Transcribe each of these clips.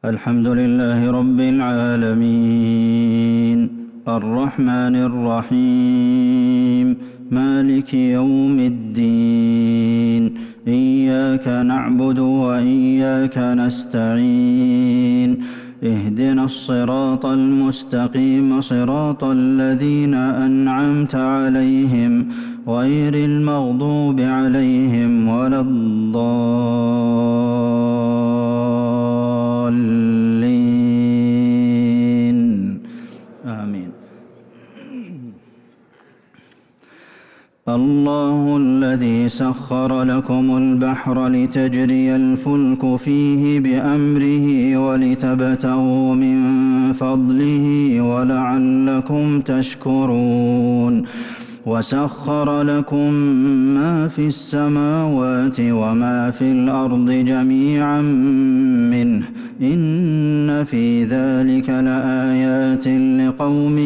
الحمد لله رب العالمين الرحمن الرحيم مالك يوم الدين إياك نعبد وإياك نستعين اهدنا الصراط المستقيم صراط الذين أنعمت عليهم غير المغضوب عليهم ولا الضالين آمين. الله الذي سخر لكم البحر لتجري الفلك فيه بأمره ولتبتغوا من فضله ولعلكم تشكرون وسخر لكم ما في السماوات وما في الأرض جميعا منه إن في ذلك لآيات لقوم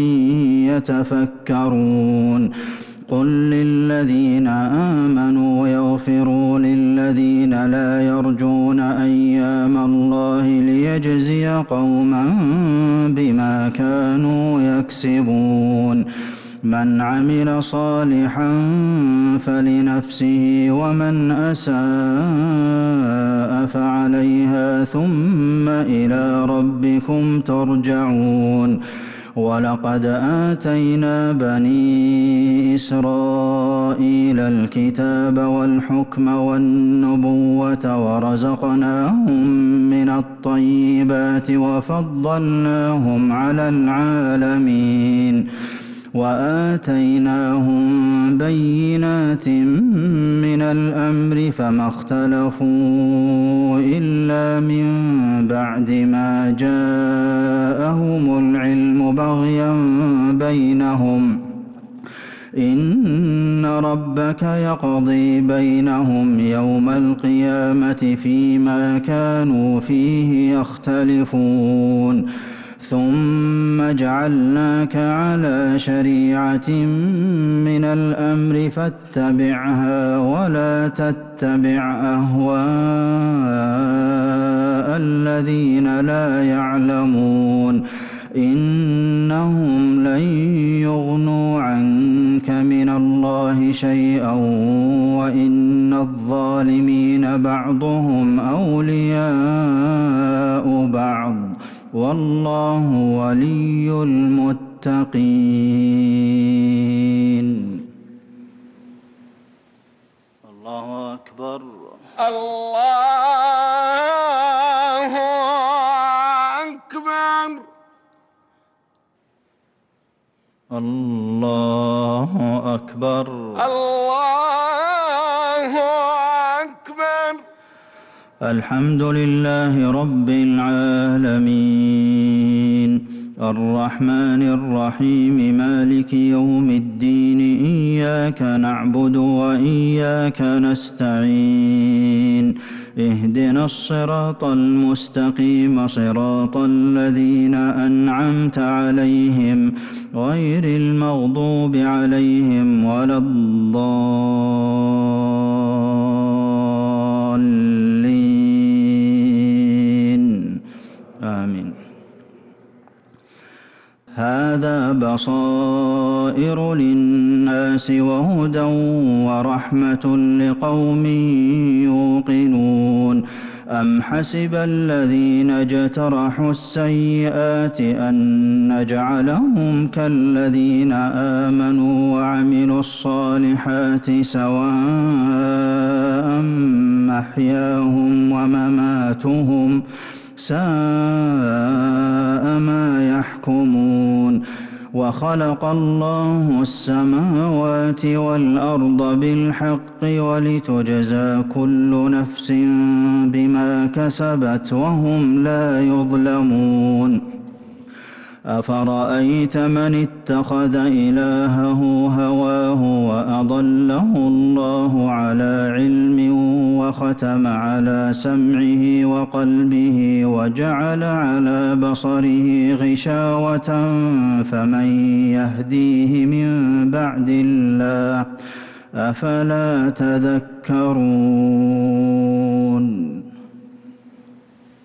يتفكرون قل للذين آمنوا يغفروا للذين لا يرجون أيام الله ليجزي قوما بما كانوا يكسبون من عمل صالحا فلنفسه ومن أساء فعليها ثم إلى ربكم ترجعون ولقد آتينا بني إسرائيل الكتاب والحكم والنبوة ورزقناهم من الطيبات وفضلناهم على العالمين وآتيناهم بينات من الأمر فما اختلفوا إلا من بعد ما جاءهم العلم بغيا بينهم إن ربك يقضي بينهم يوم القيامة فيما كانوا فيه يختلفون ثم جعلناك على شريعة من الأمر فاتبعها ولا تتبع أهواء الذين لا يعلمون إنهم لن يغنوا عنك من الله شيئا وإن الظالمين بعضهم أولياء بعض والله ولي المتقين. الله أكبر الله أكبر الله أكبر الله أكبر. الحمد لله رب العالمين الرحمن الرحيم مالك يوم الدين إياك نعبد وإياك نستعين اهدنا الصراط المستقيم صراط الذين أنعمت عليهم غير المغضوب عليهم ولا الضالين آمين. هذا بصائر للناس وهدى ورحمة لقوم يوقنون أم حسب الذين اجترحوا السيئات أن نجعلهم كالذين آمنوا وعملوا الصالحات سواء محياهم ومماتهم ساء ما يحكمون وخلق الله السماوات والأرض بالحق ولتجزى كل نفس بما كسبت وهم لا يظلمون أفرأيت من اتخذ إلهه هواه وأضله الله على علم وختم على سمعه وقلبه وجعل على بصره غشاوة فمن يهديه من بعد الله أفلا تذكرون